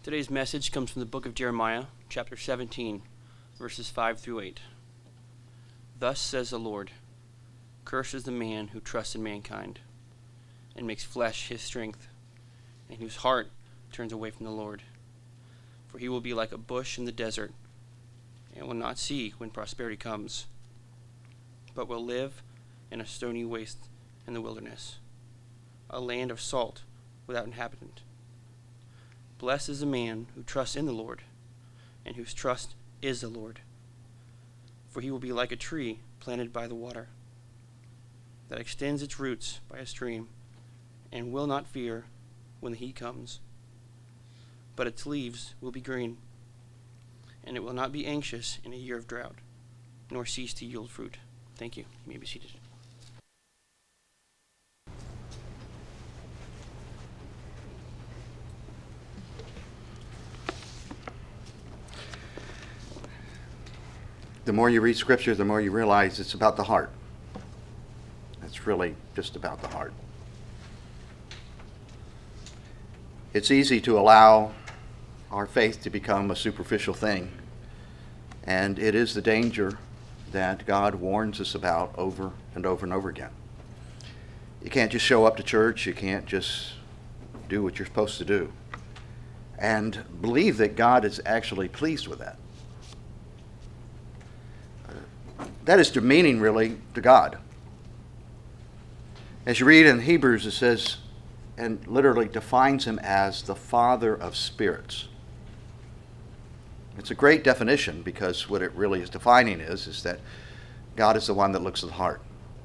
Today's message comes from the book of Jeremiah, chapter 17, verses 5 through 8. Thus says the Lord, cursed is the man who trusts in mankind, and makes flesh his strength, and whose heart turns away from the Lord. For he will be like a bush in the desert, and will not see when prosperity comes, but will live in a stony waste in the wilderness, a land of salt without inhabitant. Blessed is the man who trusts in the Lord, and whose trust is the Lord. For he will be like a tree planted by the water, that extends its roots by a stream, and will not fear when the heat comes. But its leaves will be green, and it will not be anxious in a year of drought, nor cease to yield fruit. Thank you. You may be seated. The more you read Scripture, the more you realize it's about the heart. It's really just about the heart. It's easy to allow our faith to become a superficial thing, and it is the danger that God warns us about over and over and over again. You can't just show up to church, you can't just do what you're supposed to do, and believe that God is actually pleased with that. That is demeaning, really, to God. As you read in Hebrews, it says, and literally defines him as the Father of spirits. It's a great definition, because what it really is defining is that God is the one that looks at the heart.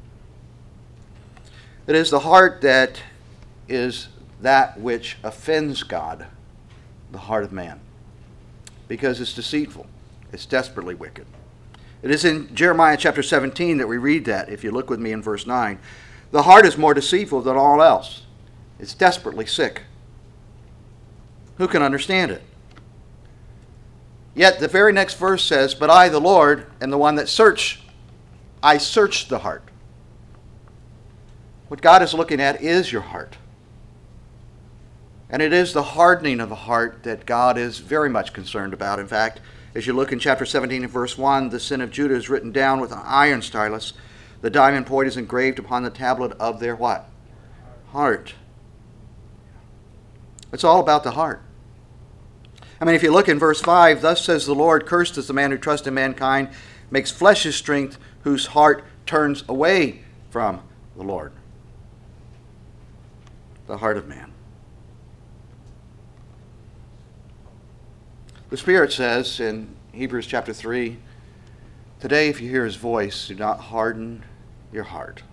It is the heart that is that which offends God, the heart of man, because it's deceitful, it's desperately wicked. It is in Jeremiah chapter 17 that we read that, if you look with me in verse 9. The heart is more deceitful than all else. It's desperately sick. Who can understand it? Yet the very next verse says, but I, the Lord, am the one that I search the heart. What God is looking at is your heart. And it is the hardening of the heart that God is very much concerned about. In fact, as you look in chapter 17 and verse 1, the sin of Judah is written down with an iron stylus. The diamond point is engraved upon the tablet of their what? Heart. It's all about the heart. I mean, if you look in verse 5, thus says the Lord, cursed is the man who trusts in mankind, makes flesh his strength, whose heart turns away from the Lord. The heart of man. The Spirit says in Hebrews chapter 3, today if you hear his voice, do not harden your heart.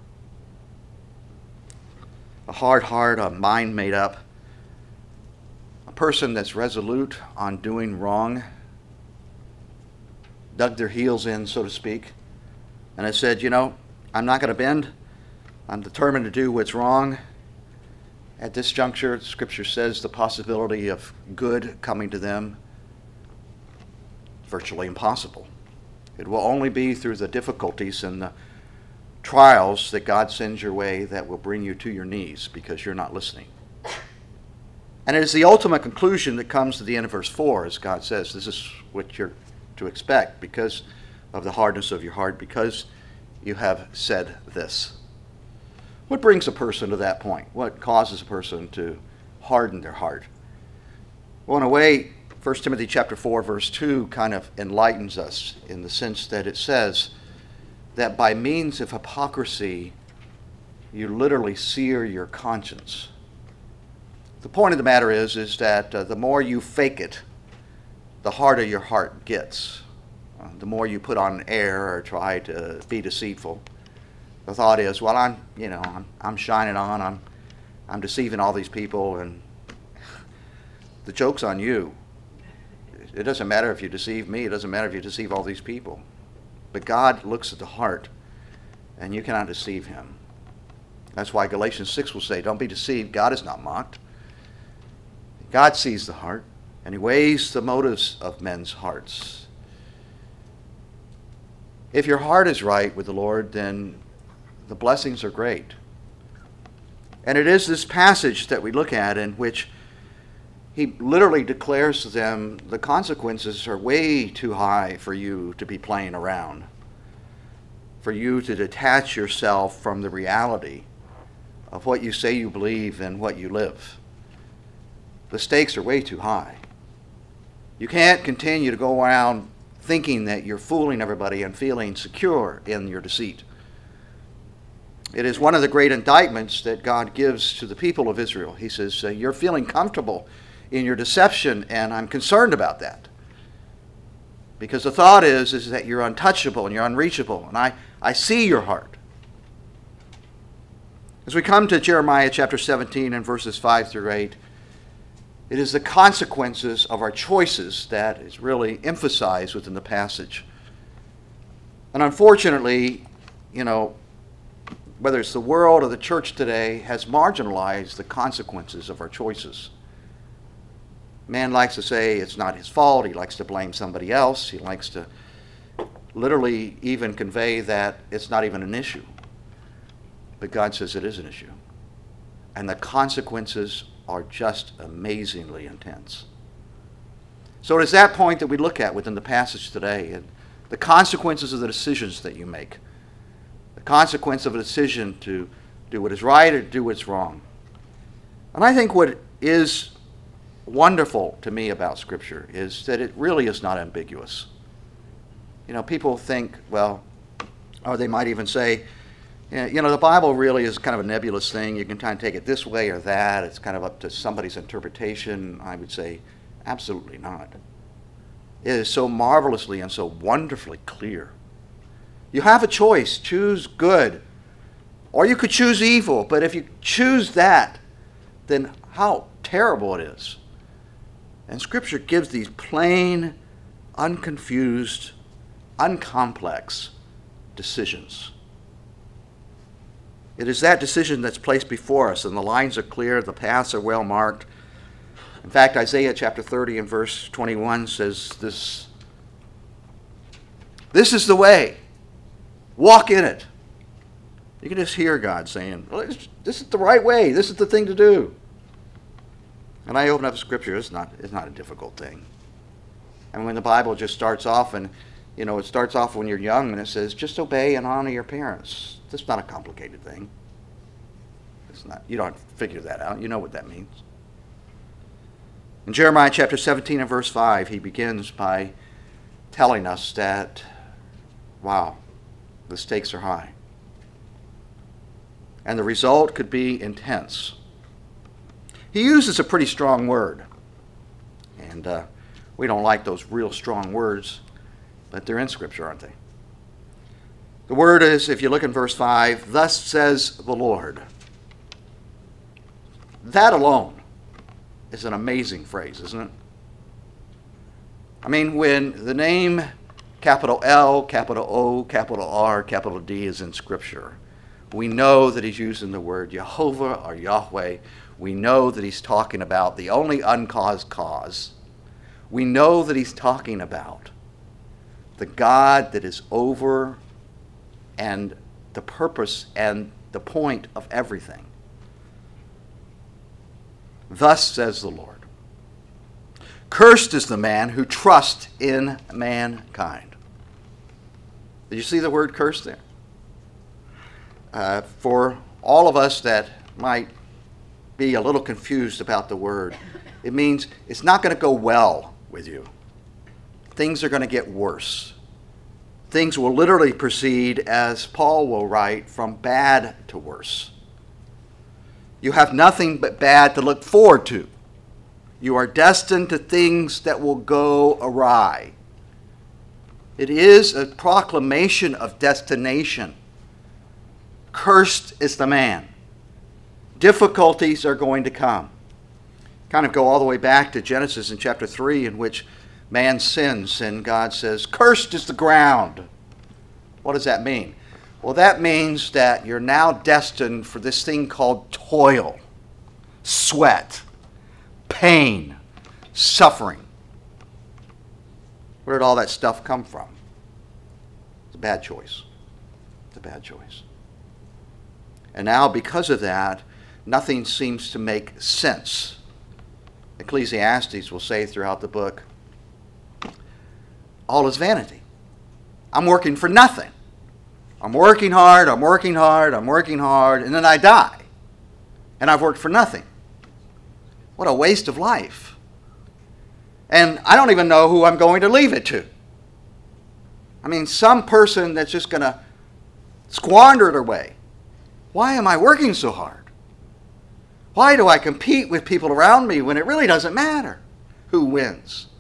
A hard heart, a mind made up, a person that's resolute on doing wrong, dug their heels in, so to speak, and has said, I'm not going to bend. I'm determined to do what's wrong. At this juncture, Scripture says the possibility of good coming to them virtually impossible. It will only be through the difficulties and the trials that God sends your way that will bring you to your knees because you're not listening. And it is the ultimate conclusion that comes to the end of verse 4, as God says, this is what you're to expect because of the hardness of your heart, because you have said this. What brings a person to that point? What causes a person to harden their heart? Well, in a way, 1 Timothy chapter 4, verse 2 kind of enlightens us in the sense that it says that by means of hypocrisy, you literally sear your conscience. The point of the matter is that the more you fake it, the harder your heart gets. The more you put on an air or try to be deceitful. The thought is, well, I'm shining on, I'm deceiving all these people, and the joke's on you. It doesn't matter if you deceive me. It doesn't matter if you deceive all these people. But God looks at the heart, and you cannot deceive him. That's why Galatians 6 will say, don't be deceived. God is not mocked. God sees the heart, and he weighs the motives of men's hearts. If your heart is right with the Lord, then the blessings are great. And it is this passage that we look at in which he literally declares to them, the consequences are way too high for you to be playing around, for you to detach yourself from the reality of what you say you believe and what you live. The stakes are way too high. You can't continue to go around thinking that you're fooling everybody and feeling secure in your deceit. It is one of the great indictments that God gives to the people of Israel. He says, you're feeling comfortable in your deception, and I'm concerned about that. Because the thought is that you're untouchable and you're unreachable, and I see your heart. As we come to Jeremiah chapter 17 and verses 5 through 8, it is the consequences of our choices that is really emphasized within the passage. And unfortunately, whether it's the world or the church today, has marginalized the consequences of our choices. Man likes to say it's not his fault. He likes to blame somebody else. He likes to literally even convey that it's not even an issue. But God says it is an issue. And the consequences are just amazingly intense. So it is that point that we look at within the passage today, and the consequences of the decisions that you make. The consequence of a decision to do what is right or do what's wrong. And I think what is wonderful to me about Scripture is that it really is not ambiguous. People think, or they might even say, the Bible really is kind of a nebulous thing. You can kind of take it this way or that. It's kind of up to somebody's interpretation. I would say, absolutely not. It is so marvelously and so wonderfully clear. You have a choice. Choose good. Or you could choose evil. But if you choose that, then how terrible it is. And Scripture gives these plain, unconfused, uncomplex decisions. It is that decision that's placed before us, and the lines are clear, the paths are well marked. In fact, Isaiah chapter 30 and verse 21 says this is the way. Walk in it. You can just hear God saying, this is the right way. This is the thing to do. And I open up Scripture. It's not a difficult thing. And when the Bible just starts off, and it starts off when you're young, and it says, just obey and honor your parents. That's not a complicated thing. It's not. You don't have to figure that out. You know what that means. In Jeremiah chapter 17 and verse 5, he begins by telling us that, the stakes are high. And the result could be intense. He uses a pretty strong word. And we don't like those real strong words, but they're in Scripture, aren't they? The word is, if you look in verse 5, thus says the Lord. That alone is an amazing phrase, isn't it? I mean, when the name capital L, capital O, capital R, capital D is in Scripture, we know that he's using the word Jehovah or Yahweh. We know that he's talking about the only uncaused cause. We know that he's talking about the God that is over and the purpose and the point of everything. Thus says the Lord. Cursed is the man who trusts in mankind. Did you see the word cursed there? For all of us that might be a little confused about the word, it means it's not going to go well with you. Things are going to get worse. Things will literally proceed, as Paul will write, from bad to worse. You have nothing but bad to look forward to. You are destined to things that will go awry. It is a proclamation of destination. Cursed is the man. Difficulties are going to come. Kind of go all the way back to Genesis in chapter 3, in which man sins and God says, cursed is the ground. What does that mean? Well, that means that you're now destined for this thing called toil, sweat, pain, suffering. Where did all that stuff come from? It's a bad choice. It's a bad choice. And now, because of that, nothing seems to make sense. Ecclesiastes will say throughout the book, all is vanity. I'm working for nothing. I'm working hard, I'm working hard, I'm working hard, and then I die. And I've worked for nothing. What a waste of life. And I don't even know who I'm going to leave it to. I mean, some person that's just going to squander it away. Why am I working so hard? Why do I compete with people around me when it really doesn't matter who wins?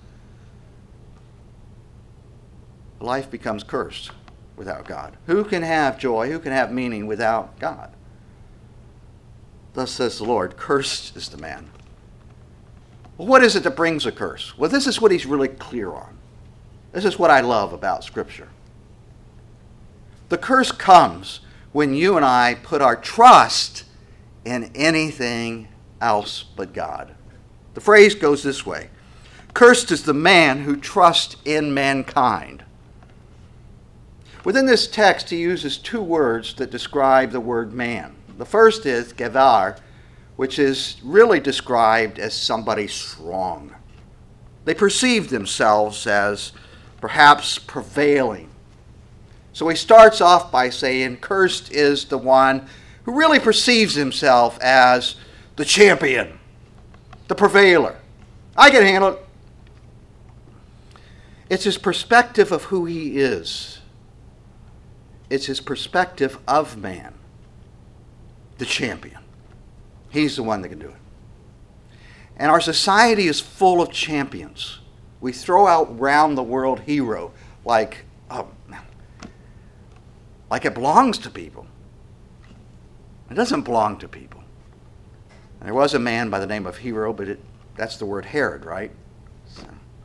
Life becomes cursed without God. Who can have joy? Who can have meaning without God? Thus says the Lord, cursed is the man. Well, what is it that brings a curse? Well, this is what he's really clear on. This is what I love about Scripture. The curse comes when you and I put our trust in anything else but God. The phrase goes this way: cursed is the man who trusts in mankind. Within this text, he uses two words that describe the word man. The first is gevar, which is really described as somebody strong. They perceive themselves as perhaps prevailing. So he starts off by saying, cursed is the one who really perceives himself as the champion, the prevailer. I can handle it. It's his perspective of who he is. It's his perspective of man, the champion. He's the one that can do it. And our society is full of champions. We throw out round the world hero like it belongs to people. It doesn't belong to people. There was a man by the name of Hero, but that's the word Herod, right? So.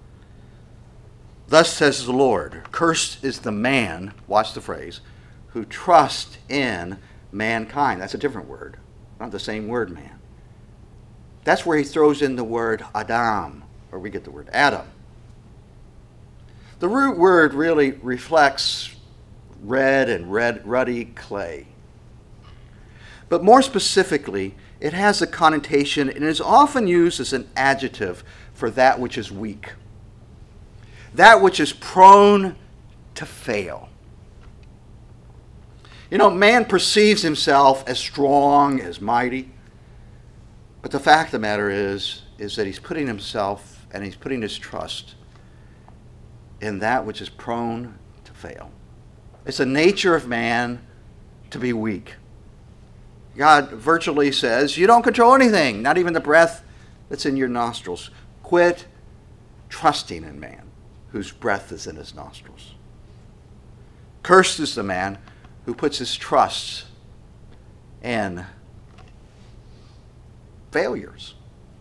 Thus says the Lord, cursed is the man, watch the phrase, who trusts in mankind. That's a different word, not the same word, man. That's where he throws in the word Adam, or we get the word Adam. The root word really reflects red and ruddy clay. But more specifically, it has a connotation and is often used as an adjective for that which is weak, that which is prone to fail. You know, man perceives himself as strong, as mighty, but the fact of the matter is that he's putting himself and he's putting his trust in that which is prone to fail. It's the nature of man to be weak. God virtually says, you don't control anything, not even the breath that's in your nostrils. Quit trusting in man whose breath is in his nostrils. Cursed is the man who puts his trust in failures.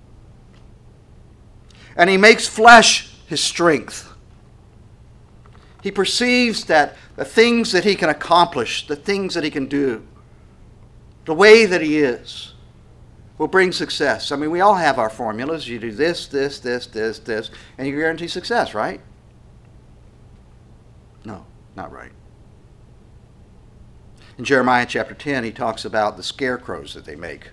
And he makes flesh his strength. He perceives that the things that he can accomplish, the things that he can do, the way that he is, will bring success. I mean, we all have our formulas. You do this, this, this, this, this, and you guarantee success, right? No, not right. In Jeremiah chapter 10, he talks about the scarecrows that they make.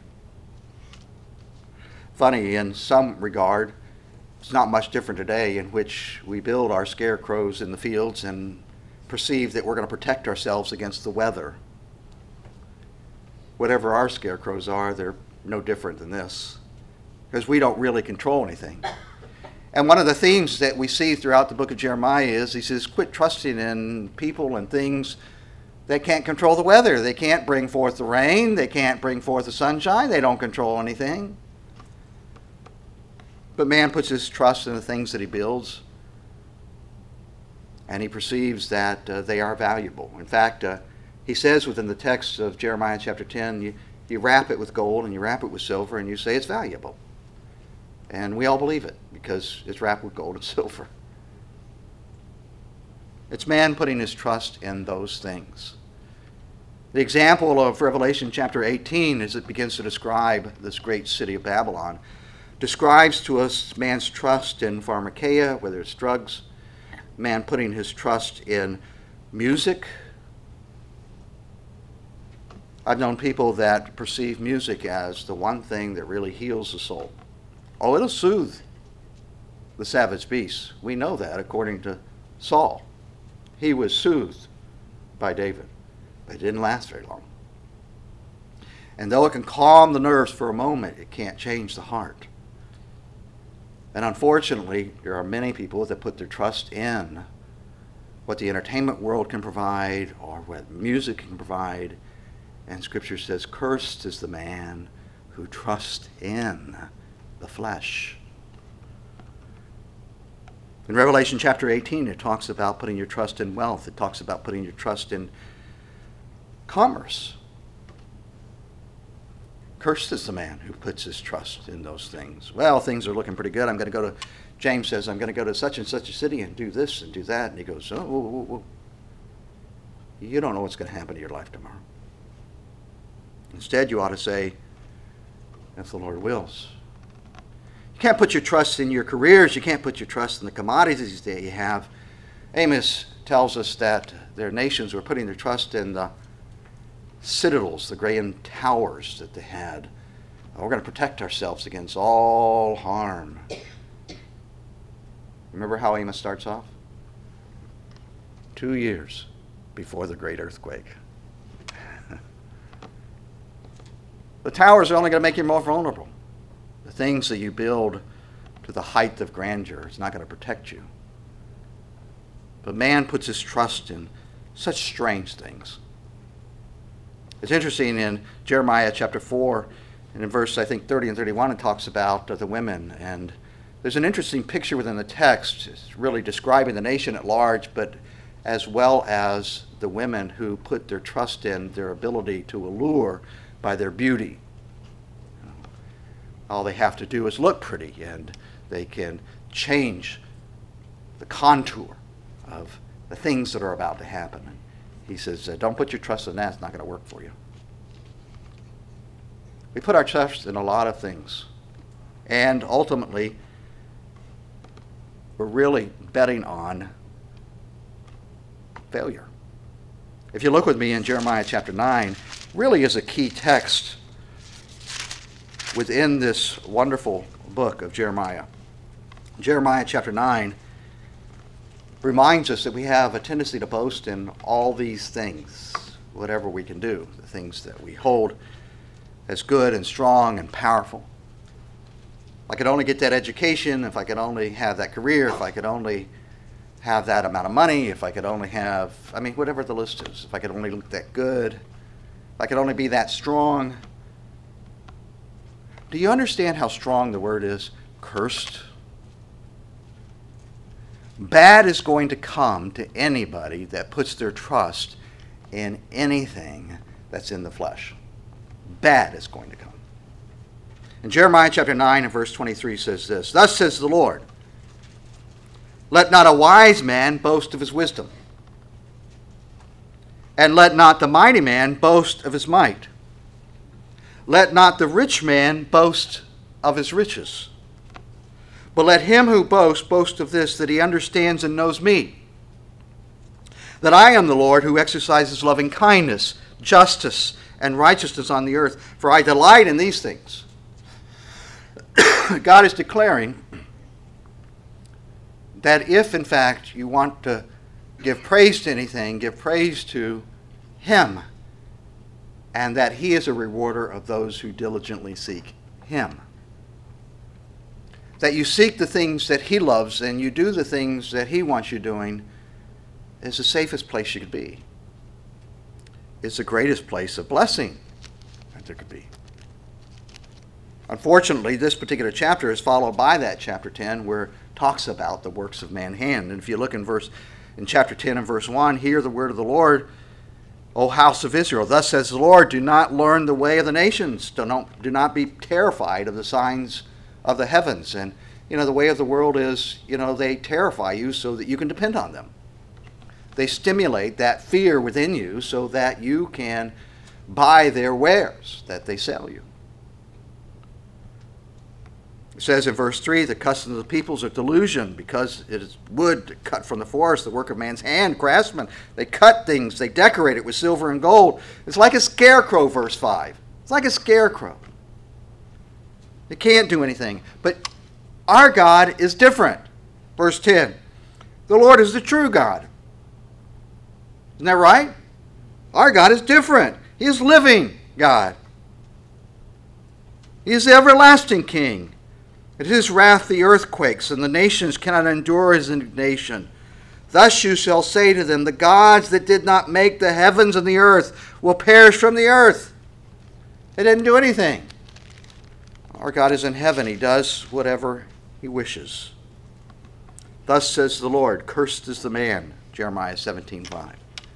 Funny, in some regard, it's not much different today, in which we build our scarecrows in the fields and perceive that we're going to protect ourselves against the weather. Whatever our scarecrows are, they're no different than this, because we don't really control anything. And one of the themes that we see throughout the book of Jeremiah is, he says, quit trusting in people and things that can't control the weather. They can't bring forth the rain. They can't bring forth the sunshine. They don't control anything. But man puts his trust in the things that he builds, and he perceives that they are valuable. In fact, he says within the text of Jeremiah chapter 10, you wrap it with gold and you wrap it with silver and you say it's valuable. And we all believe it because it's wrapped with gold and silver. It's man putting his trust in those things. The example of Revelation chapter 18, as it begins to describe this great city of Babylon, describes to us man's trust in pharmakeia, whether it's drugs, man putting his trust in music. I've known people that perceive music as the one thing that really heals the soul. Oh, it'll soothe the savage beasts. We know that according to Saul. He was soothed by David, but it didn't last very long. And though it can calm the nerves for a moment, it can't change the heart. And unfortunately, there are many people that put their trust in what the entertainment world can provide or what music can provide. And Scripture says, cursed is the man who trusts in the flesh. In Revelation chapter 18, it talks about putting your trust in wealth. It talks about putting your trust in commerce. Cursed is the man who puts his trust in those things. Well, things are looking pretty good. James says, I'm going to go to such and such a city and do this and do that. And he goes, oh, whoa, whoa, whoa. You don't know what's going to happen to your life tomorrow. Instead, you ought to say, if the Lord wills. You can't put your trust in your careers. You can't put your trust in the commodities that you have. Amos tells us that their nations were putting their trust in the citadels, the grand towers that they had. We're going to protect ourselves against all harm. Remember how Amos starts off? 2 years before the great earthquake. The towers are only going to make you more vulnerable. The things that you build to the height of grandeur is not going to protect you. But man puts his trust in such strange things. It's interesting in Jeremiah chapter 4, and in verse, I think, 30 and 31, it talks about the women. And there's an interesting picture within the text. It's really describing the nation at large, but as well as the women who put their trust in their ability to allure by their beauty. All they have to do is look pretty, and they can change the contour of the things that are about to happen. He says, don't put your trust in that. It's not going to work for you. We put our trust in a lot of things. And ultimately, we're really betting on failure. If you look with me in Jeremiah chapter 9, really is a key text within this wonderful book of Jeremiah. Jeremiah chapter 9 reminds us that we have a tendency to boast in all these things, whatever we can do, the things that we hold as good and strong and powerful. If I could only get that education, if I could only have that career, if I could only have that amount of money, if I could only have, whatever the list is, if I could only look that good, if I could only be that strong. Do you understand how strong the word is, cursed? Bad is going to come to anybody that puts their trust in anything that's in the flesh. Bad is going to come. In Jeremiah chapter 9 and verse 23 says this, thus says the Lord, let not a wise man boast of his wisdom, and let not the mighty man boast of his might. Let not the rich man boast of his riches. But let him who boasts boast of this, that he understands and knows me, that I am the Lord who exercises loving kindness, justice, and righteousness on the earth, for I delight in these things. God is declaring that if, in fact, you want to give praise to anything, give praise to him, and that he is a rewarder of those who diligently seek him. That you seek the things that he loves and you do the things that he wants you doing is the safest place you could be. It's the greatest place of blessing that there could be. Unfortunately, this particular chapter is followed by that chapter 10 where it talks about the works of man's hand. And if you look in chapter 10 and verse 1, hear the word of the Lord, O house of Israel. Thus says the Lord, do not learn the way of the nations. Do not be terrified of the signs of the heavens. And, the way of the world is, they terrify you so that you can depend on them. They stimulate that fear within you so that you can buy their wares that they sell you. It says in verse 3, the customs of the peoples are delusion, because it is wood cut from the forest, the work of man's hand, craftsmen. They cut things, they decorate it with silver and gold. It's like a scarecrow, verse 5. It's like a scarecrow. It can't do anything. But our God is different. Verse 10. The Lord is the true God. Isn't that right? Our God is different. He is living God. He is the everlasting King. At his wrath the earth quakes, and the nations cannot endure his indignation. Thus you shall say to them, the gods that did not make the heavens and the earth will perish from the earth. They didn't do anything. Our God is in heaven. He does whatever he wishes. Thus says the Lord, cursed is the man, Jeremiah 17:5,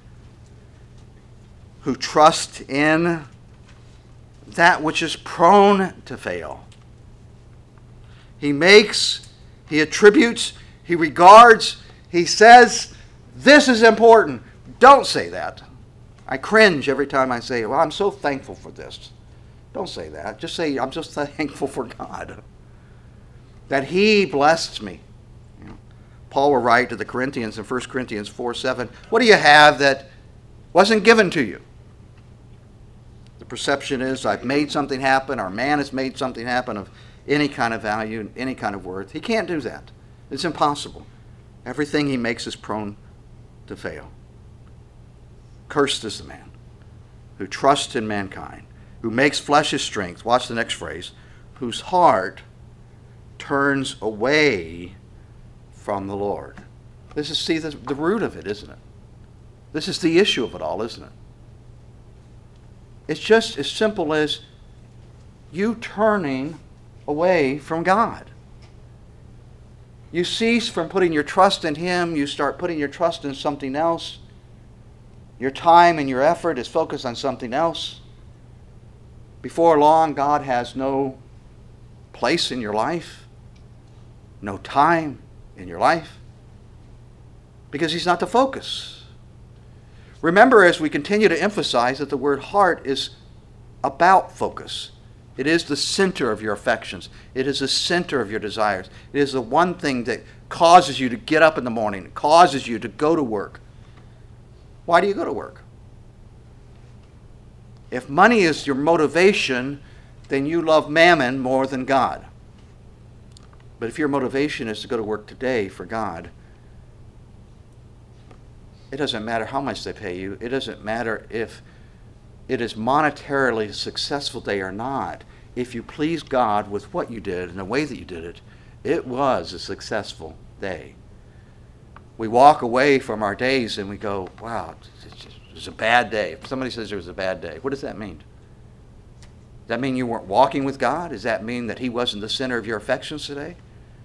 who trusts in that which is prone to fail. He makes, he attributes, he regards, he says, this is important. Don't say that. I cringe every time I say, well, I'm so thankful for this. Don't say that. Just say, I'm just thankful for God, that he blessed me. Paul will write to the Corinthians in 1 Corinthians 4:7, what do you have that wasn't given to you? The perception is I've made something happen, or man has made something happen of any kind of value, any kind of worth. He can't do that. It's impossible. Everything he makes is prone to fail. Cursed is the man who trusts in mankind, who makes flesh his strength. Watch the next phrase. Whose heart turns away from the Lord. This is, see, the root of it, isn't it? This is the issue of it all, isn't it? It's just as simple as you turning away from God. You cease from putting your trust in him. You start putting your trust in something else. Your time and your effort is focused on something else. Before long, God has no place in your life, no time in your life, because he's not the focus. Remember, as we continue to emphasize, that the word heart is about focus. It is the center of your affections. It is the center of your desires. It is the one thing that causes you to get up in the morning, causes you to go to work. Why do you go to work? If money is your motivation, then you love mammon more than God. But if your motivation is to go to work today for God, it doesn't matter how much they pay you. It doesn't matter if it is monetarily a successful day or not. If you please God with what you did and the way that you did it, it was a successful day. We walk away from our days and we go, wow, it was a bad day. If somebody says it was a bad day, what does that mean? Does that mean you weren't walking with God? Does that mean that he wasn't the center of your affections today?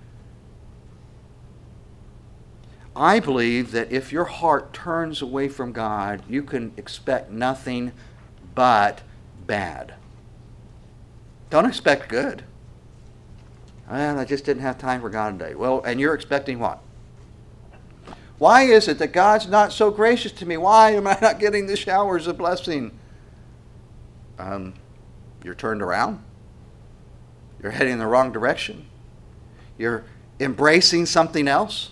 I believe that if your heart turns away from God, you can expect nothing but bad. Don't expect good. Well, I just didn't have time for God today. Well, and you're expecting what? Why is it that God's not so gracious to me? Why am I not getting the showers of blessing? You're turned around. You're heading in the wrong direction. You're embracing something else.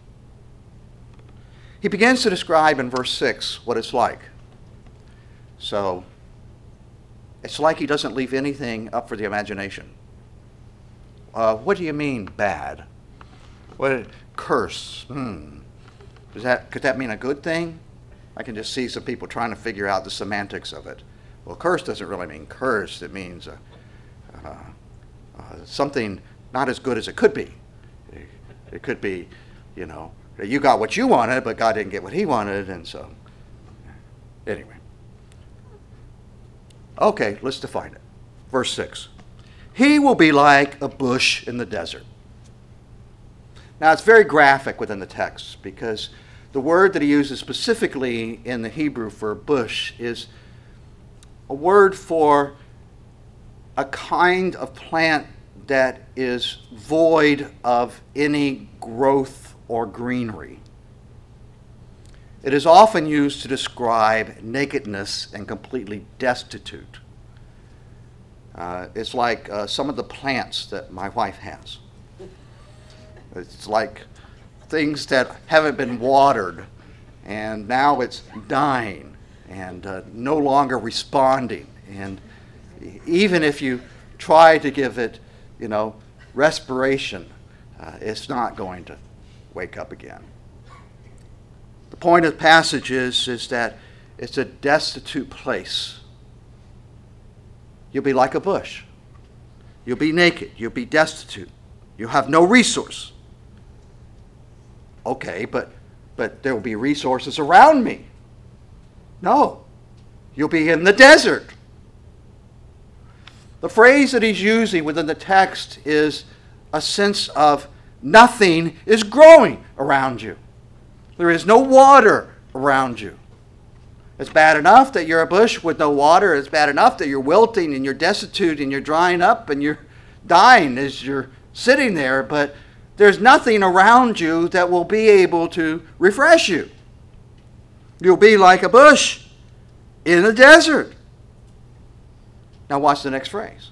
He begins to describe in verse 6 what it's like. So, it's like he doesn't leave anything up for the imagination. What do you mean, bad? What, curse? Could that mean a good thing? I can just see some people trying to figure out the semantics of it. Well, curse doesn't really mean curse. It means something not as good as it could be. It could be, you got what you wanted, but God didn't get what he wanted, and so, anyway. Okay, let's define it. Verse 6. He will be like a bush in the desert. Now, it's very graphic within the text, because the word that he uses specifically in the Hebrew for bush is a word for a kind of plant that is void of any growth or greenery. It is often used to describe nakedness and completely destitute. It's like some of the plants that my wife has. It's like things that haven't been watered, and now it's dying and no longer responding. And even if you try to give it respiration, it's not going to wake up again. The point of the passage is that it's a destitute place. You'll be like a bush. You'll be naked. You'll be destitute. You'll have no resource. Okay, but there will be resources around me. No. You'll be in the desert. The phrase that he's using within the text is a sense of nothing is growing around you. There is no water around you. It's bad enough that you're a bush with no water. It's bad enough that you're wilting and you're destitute and you're drying up and you're dying as you're sitting there, but there's nothing around you that will be able to refresh you. You'll be like a bush in the desert. Now watch the next phrase.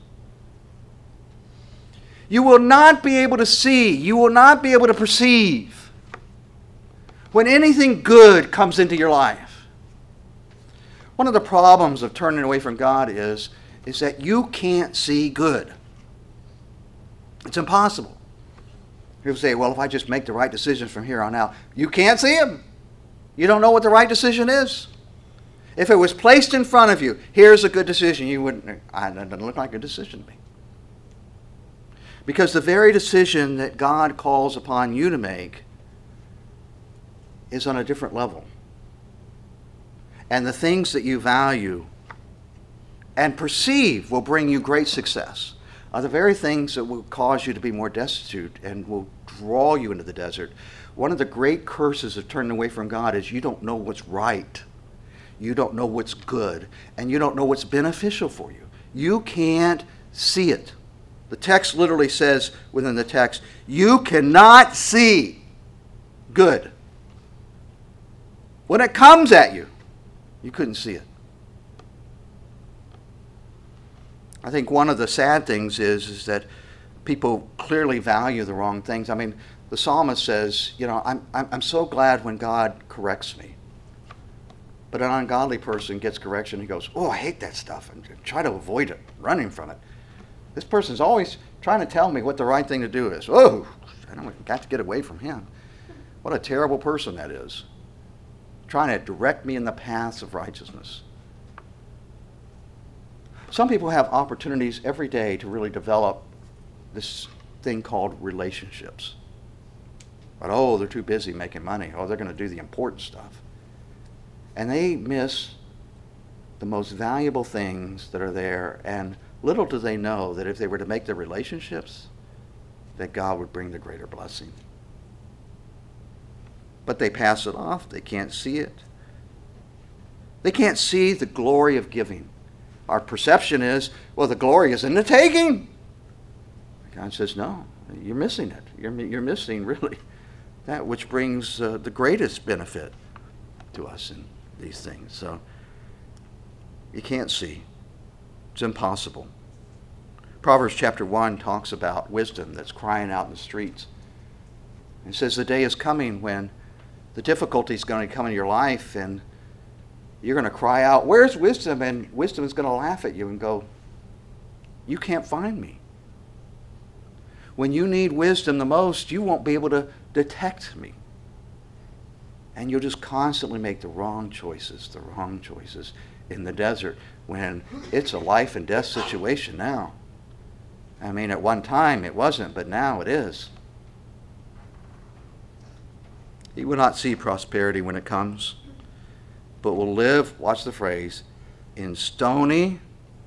You will not be able to see. You will not be able to perceive when anything good comes into your life. One of the problems of turning away from God is that you can't see good. It's impossible. People say, well, if I just make the right decisions from here on out, you can't see them. You don't know what the right decision is. If it was placed in front of you, here's a good decision, you wouldn't, it doesn't look like a decision to me. Because the very decision that God calls upon you to make is on a different level. And the things that you value and perceive will bring you great success are the very things that will cause you to be more destitute and will draw you into the desert. One of the great curses of turning away from God is you don't know what's right. You don't know what's good. And you don't know what's beneficial for you. You can't see it. The text literally says within the text, you cannot see good. When it comes at you, you couldn't see it. I think one of the sad things is that people clearly value the wrong things. I mean, the psalmist says, I'm so glad when God corrects me. But an ungodly person gets correction, he goes, oh, I hate that stuff, and try to avoid it, running from it. This person's always trying to tell me what the right thing to do is. Oh, I've got to get away from him. What a terrible person that is. Trying to direct me in the paths of righteousness. Some people have opportunities every day to really develop this thing called relationships. But they're too busy making money. They're going to do the important stuff. And they miss the most valuable things that are there, and little do they know that if they were to make the relationships, that God would bring the greater blessing. But they pass it off. They can't see it. They can't see the glory of giving. Our perception is, well, the glory is in the taking. God says, no, you're missing it. You're missing, really, that which brings the greatest benefit to us in these things. So you can't see. It's impossible. Proverbs chapter 1 talks about wisdom that's crying out in the streets. It says the day is coming when the difficulty is going to come in your life and you're going to cry out, where's wisdom? And wisdom is going to laugh at you and go, you can't find me. When you need wisdom the most, you won't be able to detect me. And you'll just constantly make the wrong choices in the desert when it's a life and death situation now. I mean, at one time it wasn't, but now it is. He will not see prosperity when it comes, but will live, watch the phrase, in stony,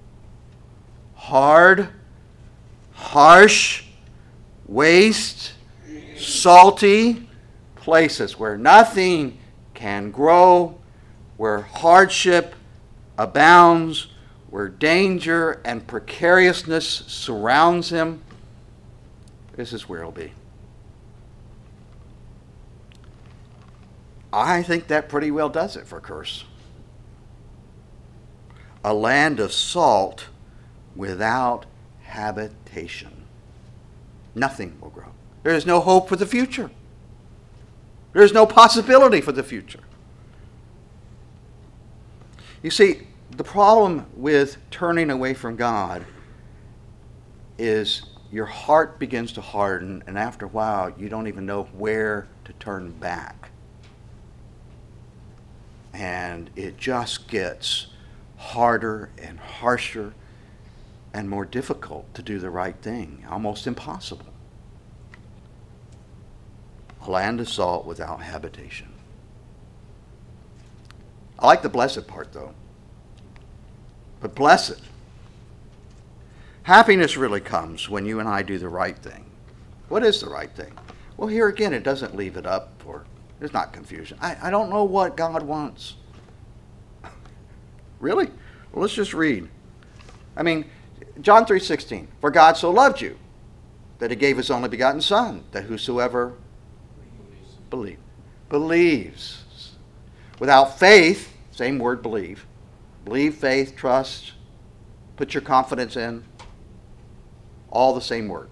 hard, harsh, waste, salty places where nothing can grow, where hardship abounds, where danger and precariousness surrounds him. This is where he'll be. I think that pretty well does it for curse. A land of salt without habitation. Nothing will grow. There is no hope for the future. There is no possibility for the future. You see, the problem with turning away from God is your heart begins to harden, and after a while, you don't even know where to turn back. And it just gets harder and harsher and more difficult to do the right thing, almost impossible. A land of salt without habitation. I like the blessed part, though. But blessed. Happiness really comes when you and I do the right thing. What is the right thing? Well, here again, it doesn't leave it up for, there's not confusion. I don't know what God wants. Really? Well, let's just read. I mean, John 3:16, for God so loved you that he gave his only begotten Son, that whosoever believes. Without faith, same word, believe, faith, trust, put your confidence in, all the same word.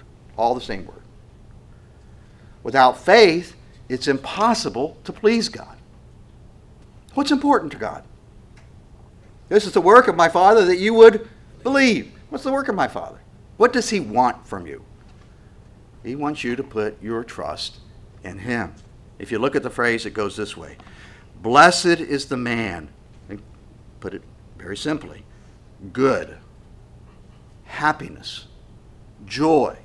Without faith, it's impossible to please God. What's important to God? This is the work of my Father, that you would believe. What's the work of my Father? What does he want from you? He wants you to put your trust in him. If you look at the phrase, it goes this way. Blessed is the man, and put it very simply, good, happiness, joy,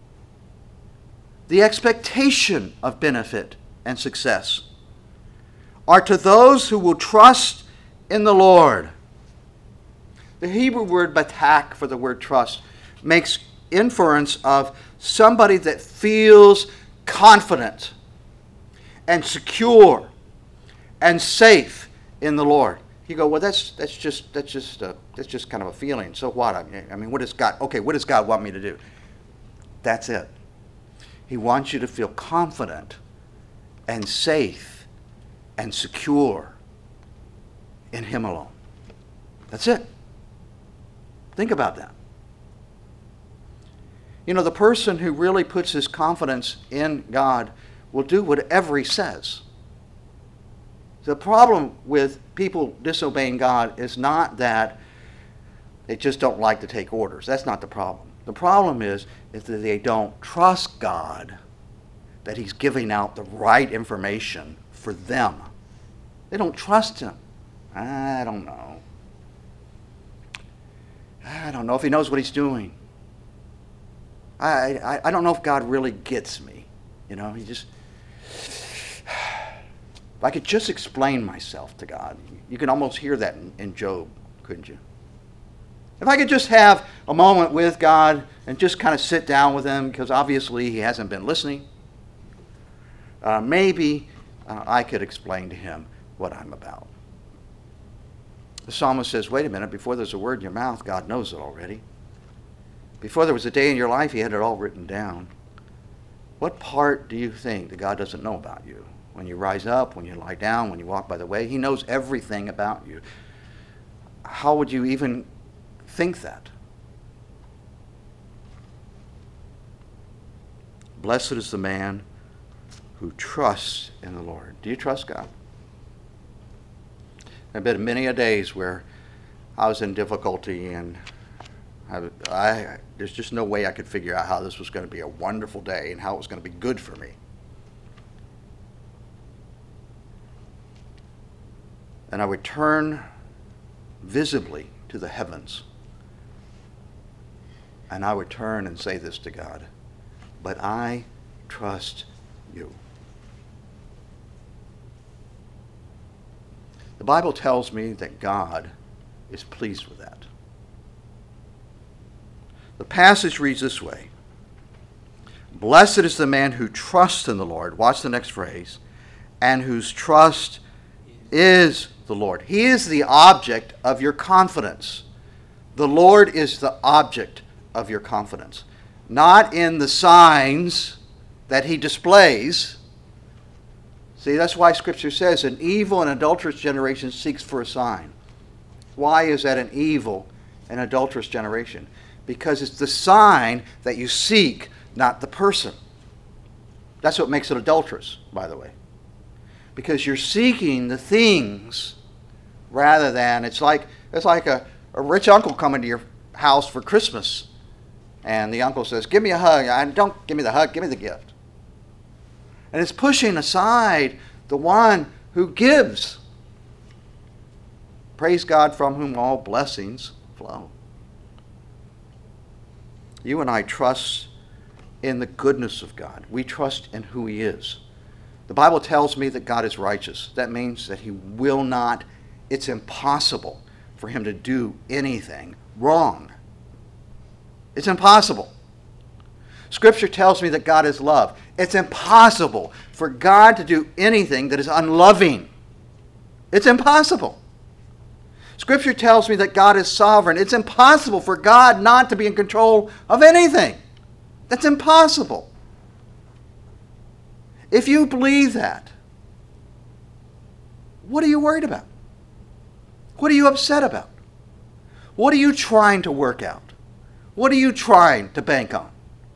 the expectation of benefit and success are to those who will trust in the Lord. The Hebrew word batak for the word trust makes inference of somebody that feels confident and secure and safe in the Lord. You go, well, that's just kind of a feeling. So what? I mean, what does God want me to do? That's it. He wants you to feel confident and safe and secure in him alone. That's it. Think about that. You know, the person who really puts his confidence in God will do whatever he says. The problem with people disobeying God is not that they just don't like to take orders. That's not the problem. The problem is that they don't trust God, that he's giving out the right information for them. They don't trust him. I don't know if he knows what he's doing. I don't know if God really gets me. You know, if I could just explain myself to God. You can almost hear that in Job, couldn't you? If I could just have a moment with God and just kind of sit down with him, because obviously he hasn't been listening, maybe I could explain to him what I'm about. The psalmist says, wait a minute, before there's a word in your mouth, God knows it already. Before there was a day in your life, he had it all written down. What part do you think that God doesn't know about you? When you rise up, when you lie down, when you walk by the way, he knows everything about you. How would you even think that? Blessed is the man who trusts in the Lord. Do you trust God? There have been many a days where I was in difficulty and there's just no way I could figure out how this was going to be a wonderful day and how it was going to be good for me. And I would turn visibly to the heavens. And I would turn and say this to God, but I trust you. The Bible tells me that God is pleased with that. The passage reads this way. Blessed is the man who trusts in the Lord. Watch the next phrase. And whose trust is the Lord. He is the object of your confidence. The Lord is the object of your confidence. Not in the signs that he displays. See, that's why Scripture says an evil and adulterous generation seeks for a sign. Why is that an evil and adulterous generation? Because it's the sign that you seek, not the person. That's what makes it adulterous, by the way. Because you're seeking the things rather than, it's like a rich uncle coming to your house for Christmas. And the uncle says, give me a hug. Don't give me the hug, give me the gift. And it's pushing aside the one who gives. Praise God, from whom all blessings flow. You and I trust in the goodness of God. We trust in who He is. The Bible tells me that God is righteous. That means that He will not, it's impossible for Him to do anything wrong. It's impossible. Scripture tells me that God is love. It's impossible for God to do anything that is unloving. It's impossible. Scripture tells me that God is sovereign. It's impossible for God not to be in control of anything. That's impossible. If you believe that, what are you worried about? What are you upset about? What are you trying to work out? What are you trying to bank on?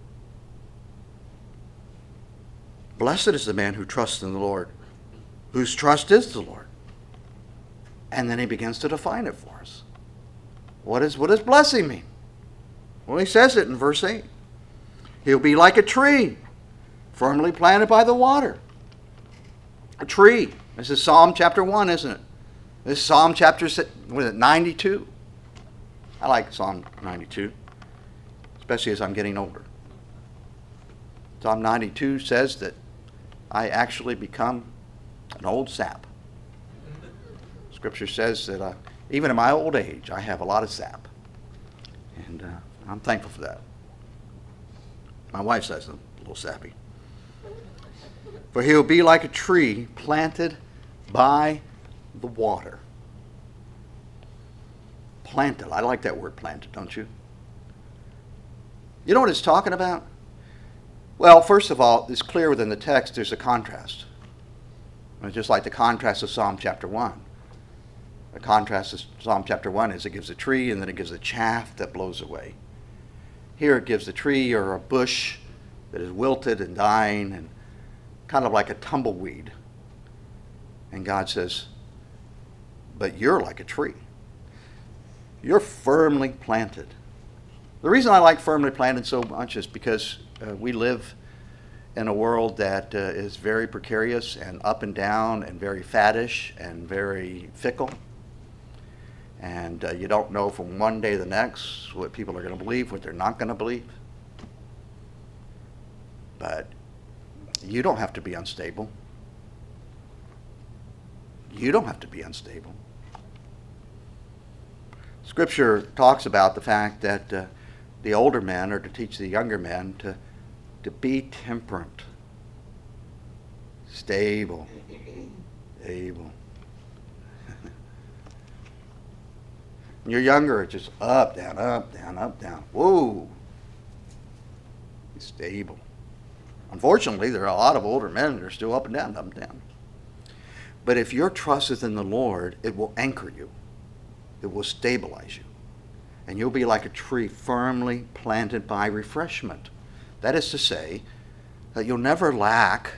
Blessed is the man who trusts in the Lord, whose trust is the Lord. And then he begins to define it for us. What does blessing mean? Well, he says it in verse 8. He'll be like a tree, firmly planted by the water. A tree. This is Psalm chapter 1, isn't it? This is Psalm chapter 92. I like Psalm 92, especially as I'm getting older. Psalm 92 says that I actually become an old sap. Scripture says that even in my old age, I have a lot of sap. And I'm thankful for that. My wife says I'm a little sappy. For he will be like a tree planted by the water. Planted. I like that word planted, don't you? You know what it's talking about? Well, first of all, it's clear within the text there's a contrast. It's just like the contrast of Psalm chapter 1. The contrast of Psalm chapter 1 is it gives a tree and then it gives a chaff that blows away. Here it gives a tree or a bush that is wilted and dying and kind of like a tumbleweed. And God says, but you're like a tree. You're firmly planted. The reason I like firmly planted so much is because we live in a world that is very precarious and up and down and very faddish and very fickle. And you don't know from one day to the next what people are going to believe, what they're not going to believe. But you don't have to be unstable. You don't have to be unstable. Scripture talks about the fact that the older men are to teach the younger men to be temperate, stable, able. You're younger, it's just up, down, up, down, up, down. Whoa. Stable. Unfortunately, there are a lot of older men that are still up and down, up and down. But if your trust is in the Lord, it will anchor you. It will stabilize you. And you'll be like a tree firmly planted by refreshment. That is to say, that you'll never lack.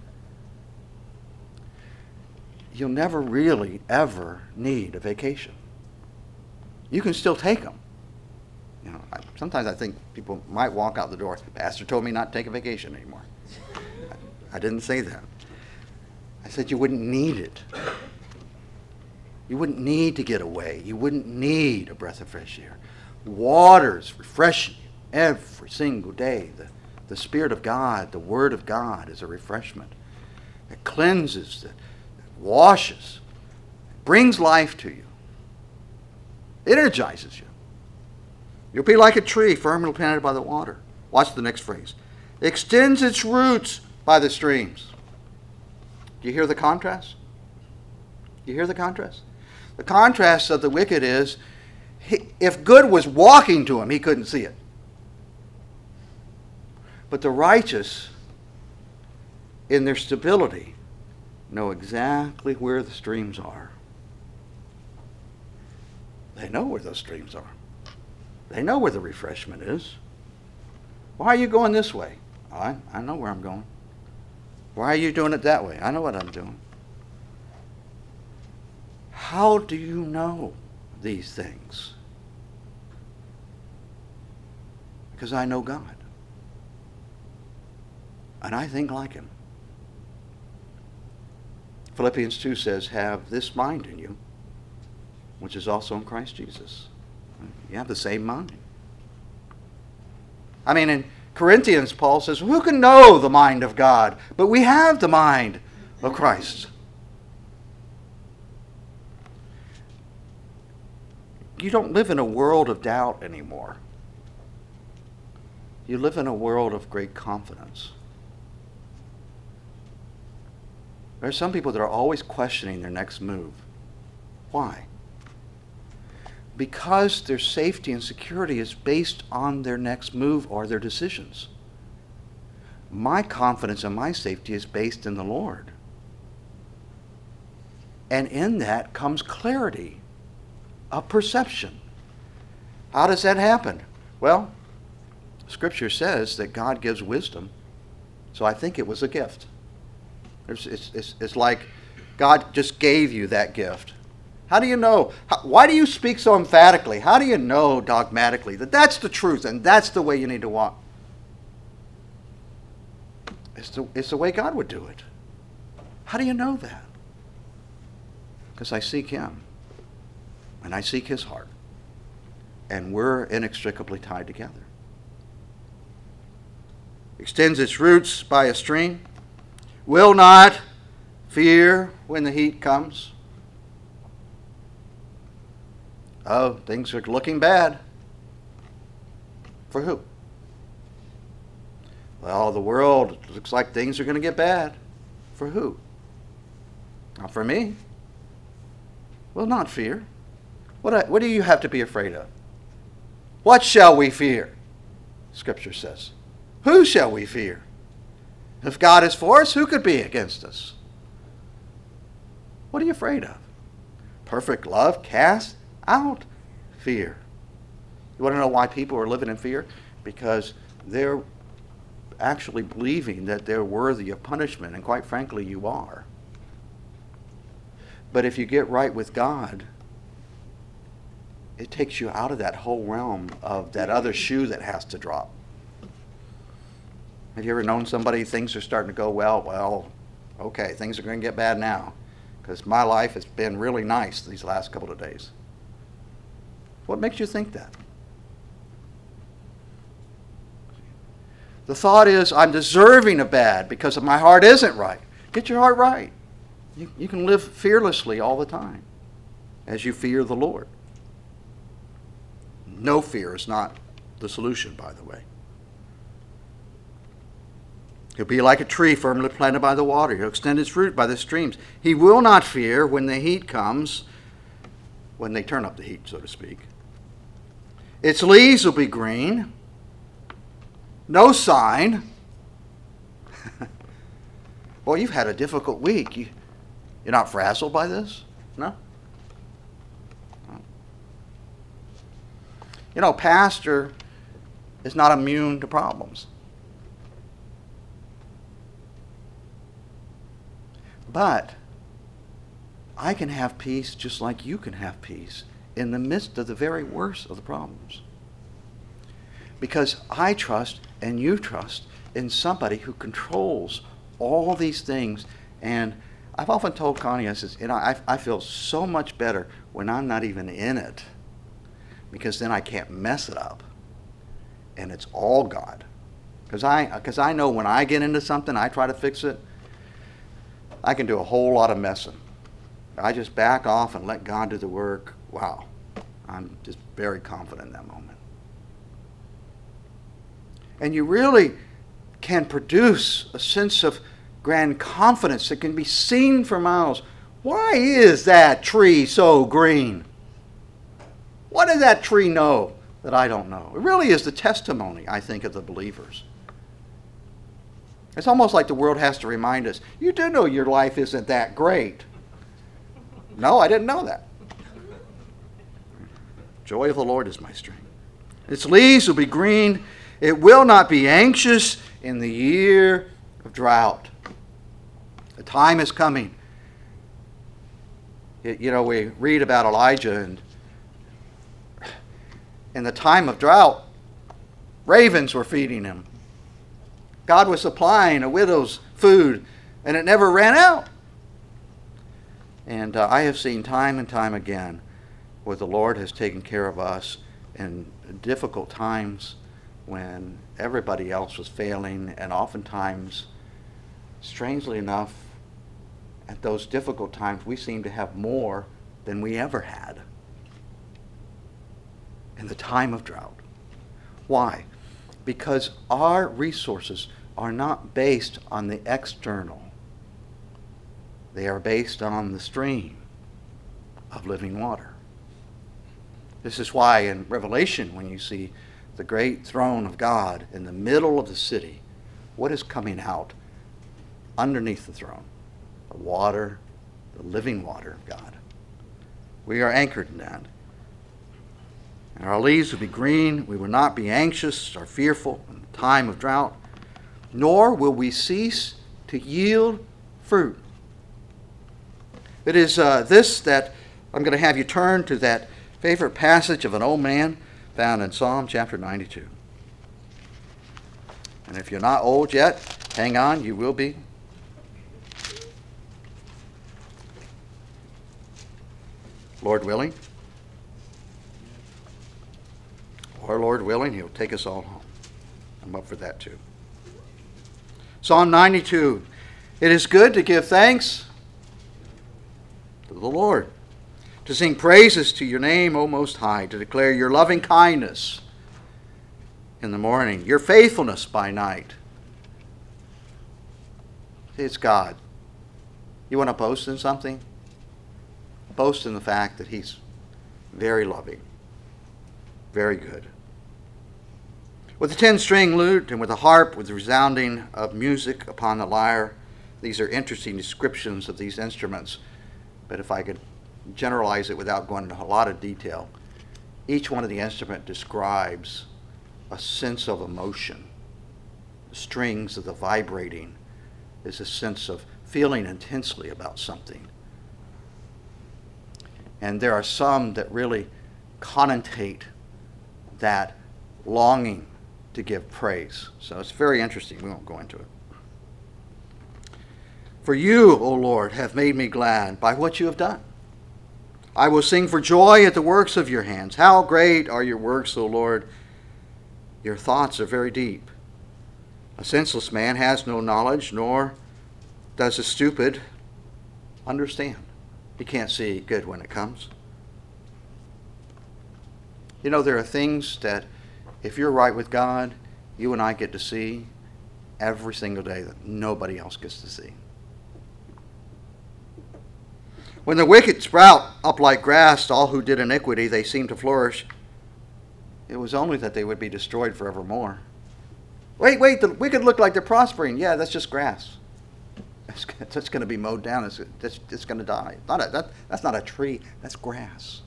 You'll never really ever need a vacation. You can still take them. You know, sometimes I think people might walk out the door. Pastor told me not to take a vacation anymore. I didn't say that. I said you wouldn't need it. You wouldn't need to get away. You wouldn't need a breath of fresh air. Water's refreshing you every single day. The Spirit of God, the Word of God is a refreshment. It cleanses, it washes, it brings life to you. It energizes you. You'll be like a tree firmly planted by the water. Watch the next phrase. It extends its roots by the streams. Do you hear the contrast? Do you hear the contrast? The contrast of the wicked is, if good was walking to him, he couldn't see it. But the righteous, in their stability, know exactly where the streams are. They know where those streams are. They know where the refreshment is. Why are you going this way? I know where I'm going. Why are you doing it that way? I know what I'm doing. How do you know these things? Because I know God. And I think like him. Philippians 2 says, have this mind in you, which is also in Christ Jesus. You have the same mind. I mean, in Corinthians, Paul says, who can know the mind of God? But we have the mind of Christ. You don't live in a world of doubt anymore. You live in a world of great confidence. There are some people that are always questioning their next move. Why? Because their safety and security is based on their next move or their decisions. My confidence and my safety is based in the Lord. And in that comes clarity of perception. How does that happen? Well, Scripture says that God gives wisdom, so I think it was a gift. It's like God just gave you that gift. How do you know? Why do you speak so emphatically? How do you know dogmatically that that's the truth and that's the way you need to walk? It's the way God would do it. How do you know that? Because I seek him. And I seek his heart. And we're inextricably tied together. Extends its roots by a stream. Will not fear when the heat comes. Oh, things are looking bad. For who? Well, the world looks like things are going to get bad. For who? Not for me. Will not fear. What do you have to be afraid of? What shall we fear? Scripture says. Who shall we fear? If God is for us, who could be against us? What are you afraid of? Perfect love casts out fear. You want to know why people are living in fear? Because they're actually believing that they're worthy of punishment, and quite frankly, you are. But if you get right with God, it takes you out of that whole realm of that other shoe that has to drop. Have you ever known somebody, things are starting to go well, okay, things are going to get bad now because my life has been really nice these last couple of days. What makes you think that? The thought is, I'm deserving of bad because my heart isn't right. Get your heart right. You can live fearlessly all the time as you fear the Lord. No fear is not the solution, by the way. He'll be like a tree firmly planted by the water. He'll extend its root by the streams. He will not fear when the heat comes, when they turn up the heat, so to speak. Its leaves will be green. No sign. Boy, you've had a difficult week. You're not frazzled by this? No? You know, pastor is not immune to problems. But I can have peace just like you can have peace in the midst of the very worst of the problems. Because I trust and you trust in somebody who controls all these things. And I've often told Connie, I says, I feel so much better when I'm not even in it, because then I can't mess it up. And it's all God. Because I know when I get into something, I try to fix it, I can do a whole lot of messing. I just back off and let God do the work. Wow. I'm just very confident in that moment. And you really can produce a sense of grand confidence that can be seen for miles. Why is that tree so green? What does that tree know that I don't know? It really is the testimony, I think, of the believers. It's almost like the world has to remind us, you do know your life isn't that great. No, I didn't know that. Joy of the Lord is my strength. Its leaves will be green. It will not be anxious in the year of drought. The time is coming. You know, we read about Elijah, and in the time of drought, Ravens were feeding him. God was supplying a widow's food, and it never ran out. And I have seen time and time again where the Lord has taken care of us in difficult times when everybody else was failing, and oftentimes, strangely enough, at those difficult times, we seem to have more than we ever had in the time of drought. Why? Because our resources are not based on the external. They are based on the stream of living water. This is why in Revelation, when you see the great throne of God in the middle of the city, what is coming out underneath the throne? The water, the living water of God. We are anchored in that. And our leaves will be green. We will not be anxious or fearful in the time of drought, nor will we cease to yield fruit. It is this that I'm going to have you turn to that favorite passage of an old man found in Psalm chapter 92. And if you're not old yet, hang on, you will be. Lord willing. Or Lord willing, He'll take us all home. I'm up for that too. Psalm 92. It is good to give thanks to the Lord, to sing praises to your name, O Most High, to declare your loving kindness in the morning, your faithfulness by night. It's God. You want to boast in something? Boast in the fact that He's very loving, very good. With a 10-string lute and with a harp, with the resounding of music upon the lyre, these are interesting descriptions of these instruments. But if I could generalize it without going into a lot of detail, each one of the instruments describes a sense of emotion. The strings of the vibrating is a sense of feeling intensely about something. And there are some that really connotate that longing to give praise. So it's very interesting. We won't go into it. For you, O Lord, have made me glad by what you have done. I will sing for joy at the works of your hands. How great are your works, O Lord. Your thoughts are very deep. A senseless man has no knowledge, nor does the stupid understand. He can't see good when it comes. You know, there are things that if you're right with God, you and I get to see every single day that nobody else gets to see. When the wicked sprout up like grass, all who did iniquity, they seem to flourish. It was only that they would be destroyed forevermore. Wait, the wicked look like they're prospering. Yeah, that's just grass. That's going to be mowed down. It's going to die. That's not a tree. That's grass.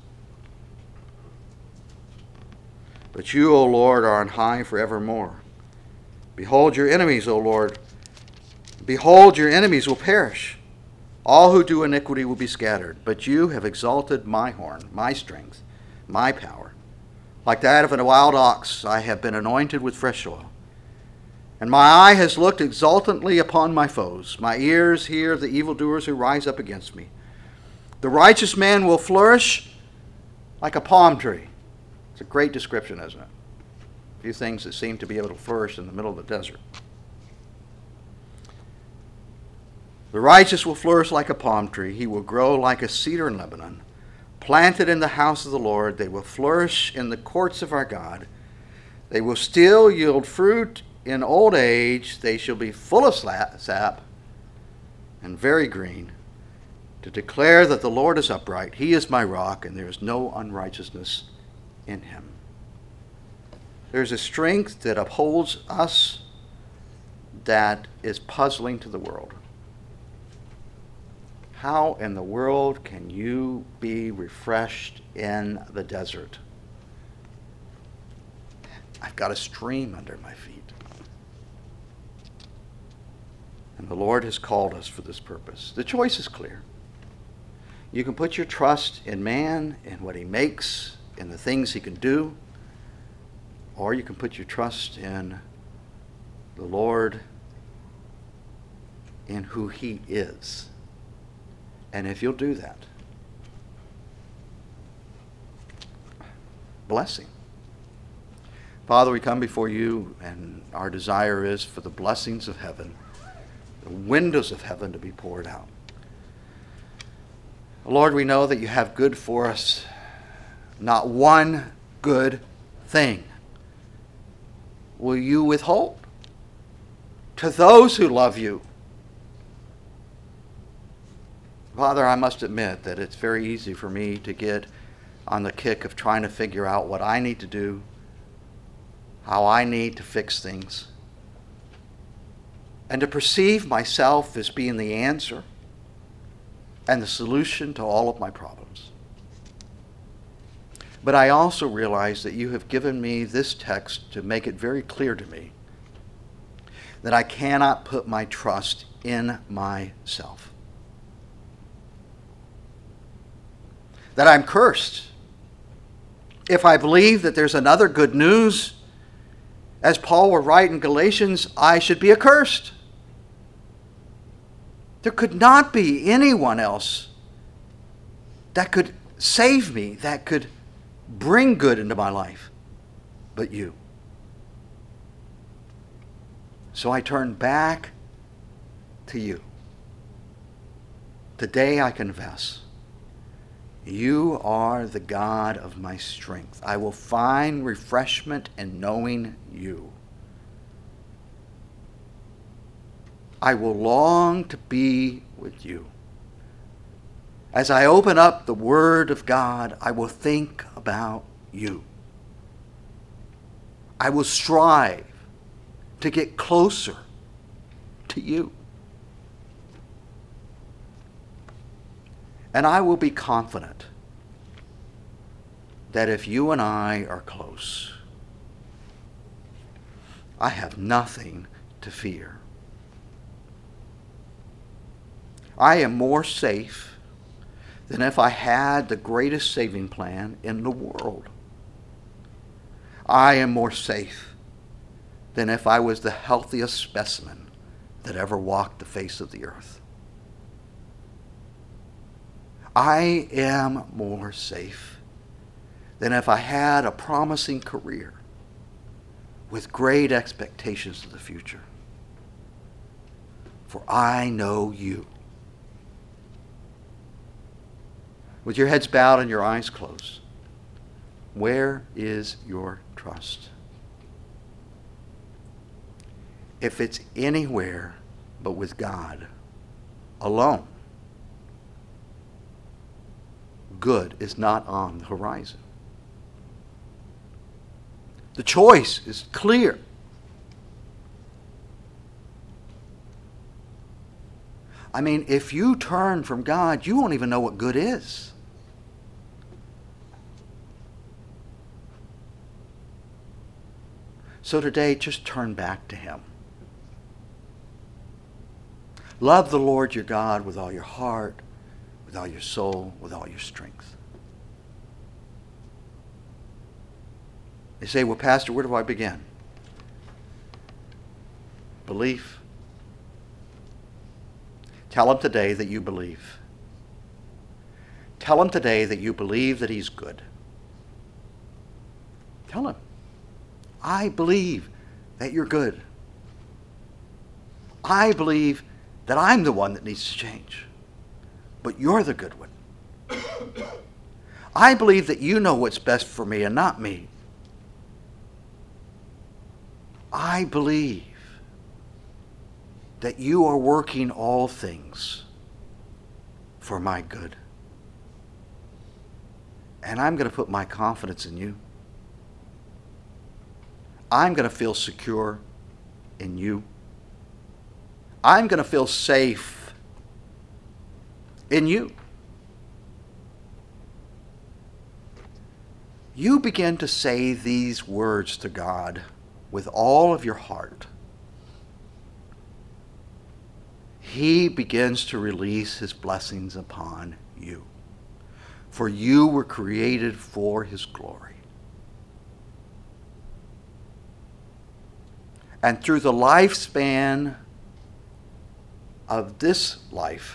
But you, O Lord, are on high forevermore. Behold your enemies, O Lord. Behold, your enemies will perish. All who do iniquity will be scattered. But you have exalted my horn, my strength, my power. Like that of a wild ox, I have been anointed with fresh oil. And my eye has looked exultantly upon my foes. My ears hear the evildoers who rise up against me. The righteous man will flourish like a palm tree. It's a great description, isn't it? A few things that seem to be able to flourish in the middle of the desert. The righteous will flourish like a palm tree. He will grow like a cedar in Lebanon. Planted in the house of the Lord, they will flourish in the courts of our God. They will still yield fruit in old age. They shall be full of sap and very green, to declare that the Lord is upright. He is my rock, and there is no unrighteousness in him. There's a strength that upholds us that is puzzling to the world. How in the world can you be refreshed in the desert? I've got a stream under my feet. And the Lord has called us for this purpose. The choice is clear. You can put your trust in man, in what he makes, in the things he can do, or you can put your trust in the Lord, in who He is. And if you'll do that, blessing. Father, we come before you, and our desire is for the blessings of heaven, the windows of heaven to be poured out. Lord, we know that you have good for us, not one good thing will you withhold to those who love you. Father, I must admit that it's very easy for me to get on the kick of trying to figure out what I need to do, how I need to fix things, and to perceive myself as being the answer and the solution to all of my problems. But I also realize that you have given me this text to make it very clear to me that I cannot put my trust in myself. That I'm cursed if I believe that there's another good news. As Paul will write in Galatians, I should be accursed. There could not be anyone else that could save me, that could bring good into my life, but you. So I turn back to you. Today I confess, you are the God of my strength. I will find refreshment in knowing you. I will long to be with you. As I open up the Word of God, I will think about you. I will strive to get closer to you. And I will be confident that if you and I are close, I have nothing to fear. I am more safe than if I had the greatest saving plan in the world. I am more safe than if I was the healthiest specimen that ever walked the face of the earth. I am more safe than if I had a promising career with great expectations of the future. For I know you. With your heads bowed and your eyes closed, where is your trust? If it's anywhere but with God alone, good is not on the horizon. The choice is clear. I mean, if you turn from God, you won't even know what good is. So today, just turn back to Him. Love the Lord your God with all your heart, with all your soul, with all your strength. They say, well, Pastor, where do I begin? Belief. Tell Him today that you believe. Tell Him today that you believe that He's good. Tell Him, I believe that you're good. I believe that I'm the one that needs to change, but you're the good one. I believe that you know what's best for me and not me. I believe that you are working all things for my good. And I'm going to put my confidence in you. I'm going to feel secure in you. I'm going to feel safe in you. You begin to say these words to God with all of your heart. He begins to release His blessings upon you. For you were created for His glory. And through the lifespan of this life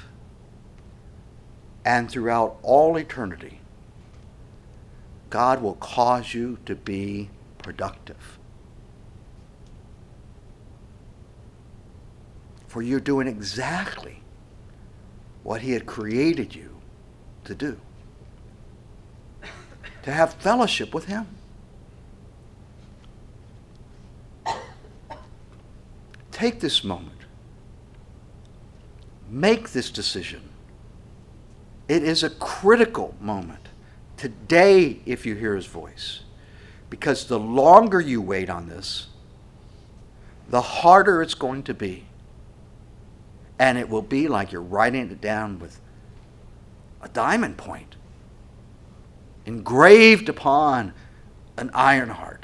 and throughout all eternity, God will cause you to be productive. For you're doing exactly what He had created you to do. To have fellowship with Him. Take this moment. Make this decision. It is a critical moment. Today, if you hear His voice. Because the longer you wait on this, the harder it's going to be. And it will be like you're writing it down with a diamond point, engraved upon an iron heart.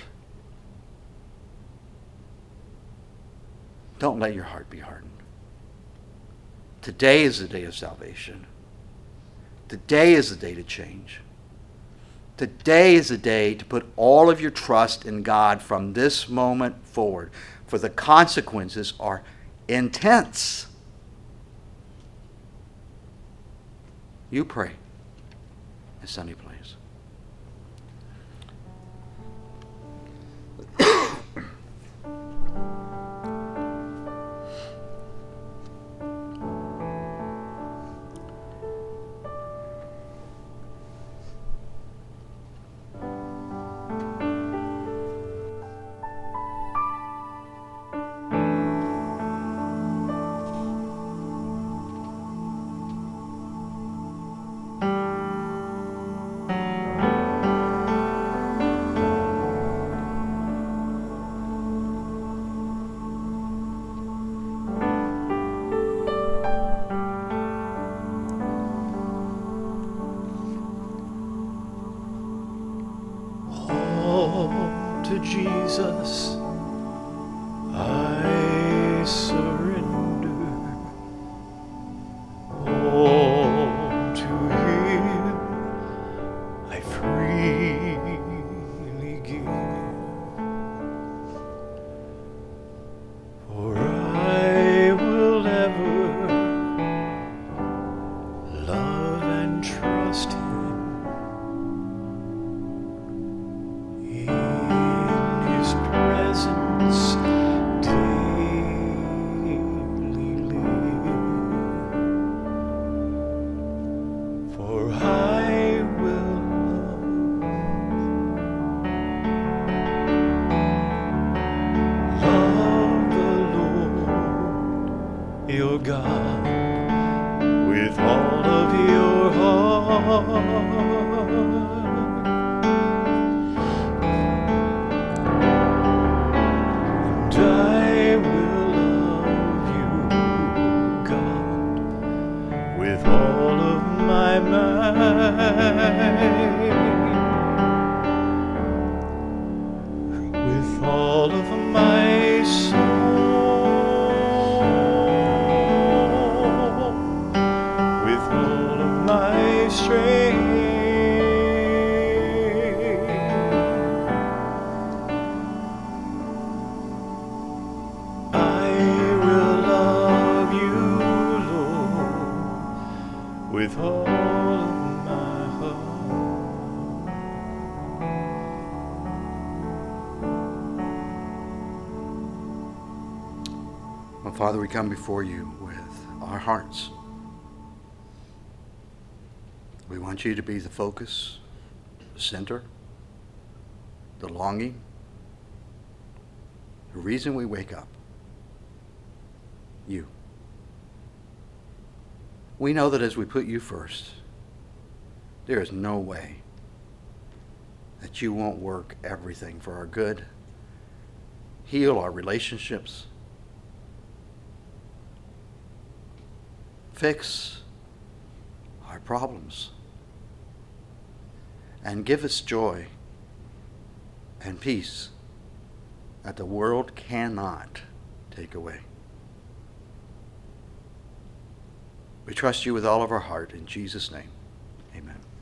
Don't let your heart be hardened. Today is the day of salvation. Today is the day to change. Today is the day to put all of your trust in God from this moment forward, for the consequences are intense. You pray as Sonny plays. To Jesus I surrender, all to Him I freely give, for I will ever love and trust Him. Your God with all of your heart, and I will love you, God, with all of my might, with all of my soul. With all of my heart. Well, Father, we come before you with our hearts. We want you to be the focus, the center, the longing, the reason we wake up. You. We know that as we put you first, there is no way that you won't work everything for our good, heal our relationships, fix our problems, and give us joy and peace that the world cannot take away. We trust you with all of our heart. In Jesus' name, amen.